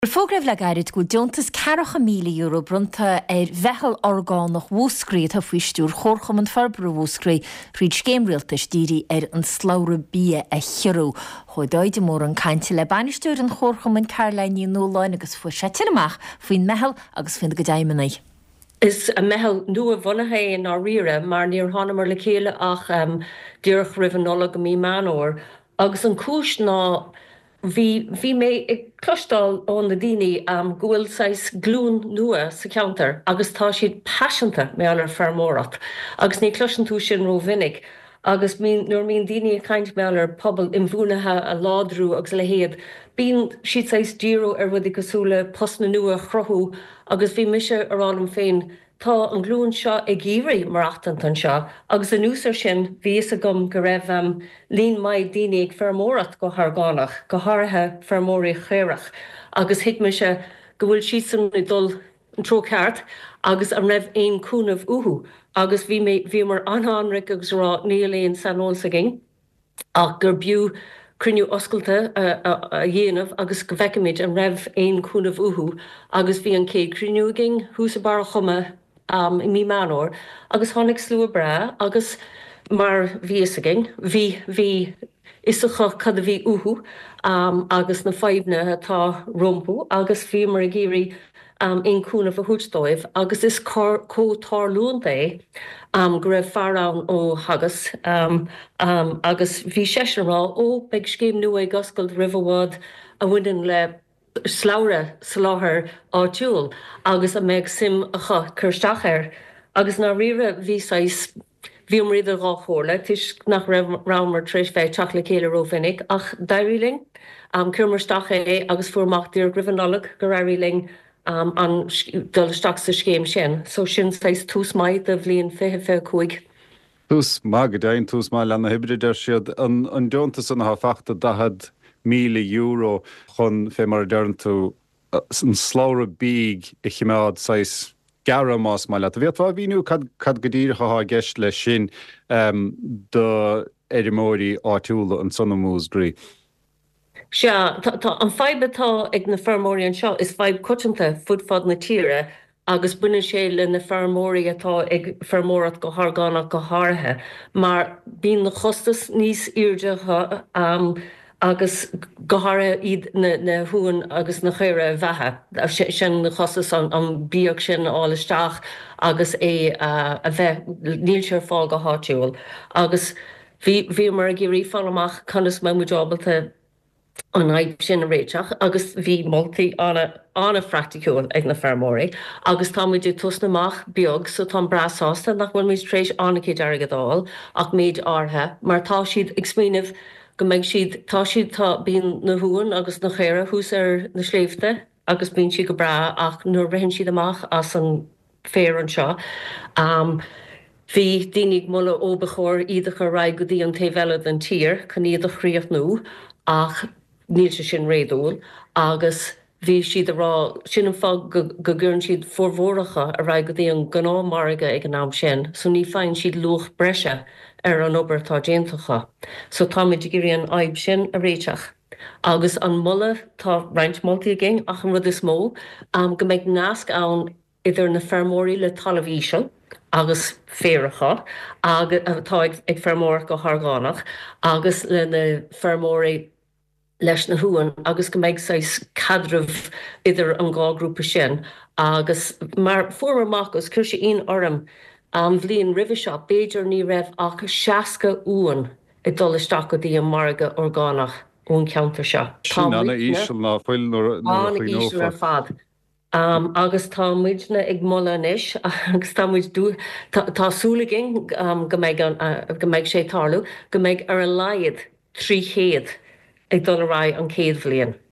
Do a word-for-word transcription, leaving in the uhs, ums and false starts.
Fógrah le gairid go diontas ceacha míle euro brunta ar bheitheal orgán nach bhóscraí a fuistúr chorcham an ferbra bhóscraí príd scéimrialtas díri ar an slára bí a chearú. Chódáide mór an cainte le banistúr an chorcham an Caroline nóláin agus fu sé tiireach faoin mehel agus fin go daimanaí. Is a mehel nua bhunathe in á riire mar níor hanamar le chéile ach um, dúrach rivan nola go mí manóir agus an cúis ná Bhí bhí mé ag clostal ón na daoine am gúil sais glún nua sa counter agus tá siad passionanta mé ar fermórat agus ní closan tú sin ró vinnig agus nuair mín daoine a caint mé ar pobl imhúnathe a ládrú agus le héad bín siad sais díro ar rud i cosúla postna nua chrothú agus bhí mise arán féin tá an glún seo ag gíraí marachtant an seo, agus an úsar sin bhíos a gom go raibh um, líon maid daoine ag fermórat go thgánach, go háirithe fermóraí chéireach, agus hiic me se go bhfuil siad san i dul an tro ceart, agus an raibh aon cúnamh uhu, agus bhí bhí mar anhanric agus rá níléon sanol sa ging, ach gur biú cruniú oscailta a dhéanamh agus go bhheicimiid an raibh aon cúnamh uhu, agus bhí an céad cruniú ging hús a bar chuma Um, i mí manóir, agus tháinig slua bra, agus mar bhíasagin, bhí bhí isacha cad a bhí uhu, um, agus na feibne atá rompú, agus bhí mar a géirí um, in cúna a húsdóibh, agus is cótár lún é, um, go raibh farrán ó hagas, um, um, agus bhí seisirá ó beag scéim nua ag oscailt rihhád a bhainean le sláire sa láthair áitiúil, agus a méid sim a chu chuirteach air, agus ná riire bhí sais bhíom riidir gá chóirla, tuis nach raibh rámar tríis bheith teach le chéile rófinnig, ach dairíling, um, cuirmarsteach é agus fuairmachtaíar gribhanolaach go rairíling um, an dulteach sa scéim sin, so sin sais tús maid a bhblionn fiche fé cuaig. Tús má go daon tús má lena hibridir siad an an deontas an ha fachta dahad míle euro chun fé mar dearn tú an slára bíg i chiimeád sais gara más mai leat. Bhíad bhá bhíú cad godíirecha há gceist le sin um, do éidirmóirí áitiúla an sonna músgraí. Se an feibetá ag na fermóirí an seo is feib coitinta fudfad na tíre agus buine sé le na fermóirí atá ag fermórat go thgánach go háirithe, mar bíon na chostas níos irdecha um, agus gohara iad na, na huan agus na chéire bhethe, sin na chostas an, an bíoch sin áilisteach agus é uh, a bheith níl seir fáil go háitiúil. Agus bhí mar a géirí fálamach chunas me muidábalta an aib sin a réiteach, agus bhí moltaí anna anna fracticúil ag na fermóirí, agus tá muidir tusnamach beag so tá brasásta nach bhfuil mis trééis annacéid agadáil ach méid áthe, mar tá siad ag smíanamh go méid siad tá siad tá bíon na huan agus na chéire hús ar na sléifte agus bíon siad go bra ach nuair bhíonn siad amach as an fér an seo. Um, Bhí daoine mula óbachóir iad go raig go dtí an taobhheile an tír chu iad a chríocht nó ach níl se sin réadúil agus bhí siad a rá sin an fág go ggurann siad formhóracha a raig go dtí an gnámarga ag an nám sin, so ní féin siad luach breise ar an obair tá déantacha. So tá muid gurí an aib sin a réiteach. Agus an mulle tá roinnt moltaí agin ach an rud is mó, um, go méid nasc ann idir na fermóirí le talvíise agus féracha, agus tá ag, ag fermór go thgánach, agus le na fermóirí leis na huan, agus go méid sais cadrih idir an gágrúpa sin, agus mar fuairmachgus chuir sé on orm am bhblionn ribh seo béidir ní raibh ach seaca uan i dulaisteach go dtí an marga orgánach ón ceantar seo. Sin anna ísisiil ná foiil Anna ísisiil ar fad. Um, agus tá muidna ag molla inis, agus tá muid dú tásúlagin um, go méid uh, sé tarlú, go méid ar a laiad trí chéad ag dul rá an céad bhliain.